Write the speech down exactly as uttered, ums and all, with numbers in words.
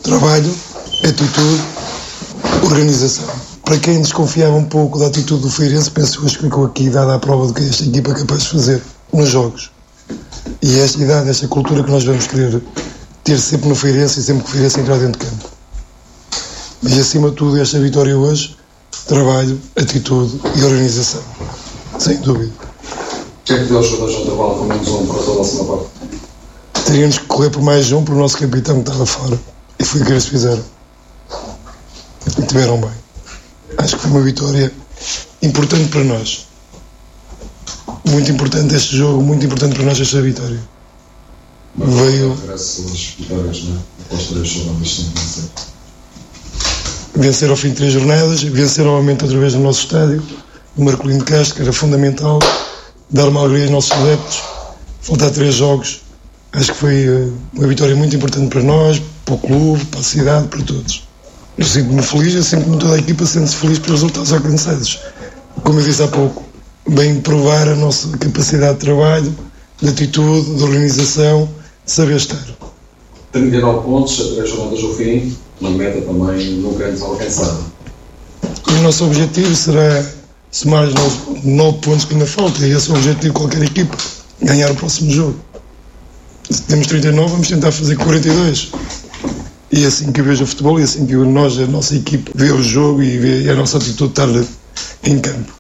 trabalho, atitude, organização. Para quem desconfiava um pouco da atitude do Feirense, penso que hoje ficou aqui dada a prova do que esta equipa é capaz de fazer nos jogos. E esta idade, esta cultura que nós vamos querer ter sempre no Feirense e sempre que o Feirense entrar dentro de campo. E acima de tudo, esta vitória hoje, trabalho, atitude e organização. Sem dúvida. O que é que deu aos jogadores de intervalo com menos um para toda a segunda parte? Teríamos que correr por mais um para o nosso capitão que estava fora. E foi o que eles fizeram. E tiveram bem. Acho que foi uma vitória importante para nós. Muito importante este jogo, muito importante para nós esta vitória. Mas veio... Parece as vitórias, não é? Após três jornadas sem vencer. Vencer ao fim de três jornadas, vencer novamente outra vez no nosso estádio, no Marcolino de Castro, que era fundamental, dar uma alegria aos nossos adeptos, faltar três jogos. Acho que foi uma vitória muito importante para nós, para o clube, para a cidade, para todos. Eu sinto-me feliz, eu sinto-me toda a equipa sente-se feliz pelos resultados alcançados. Como eu disse há pouco, bem provar a nossa capacidade de trabalho, de atitude, de organização, de saber estar. trinta e nove pontos, a três jornadas ao fim, uma meta também nunca antes alcançada. O nosso objetivo será somar os nove pontos que ainda faltam, e esse é o objetivo de qualquer equipa, ganhar o próximo jogo. Se temos trinta e nove, vamos tentar fazer quarenta e dois. E é assim que eu vejo o futebol, e é assim que nós, a nossa equipe, vê o jogo e vê a nossa atitude de estar em campo.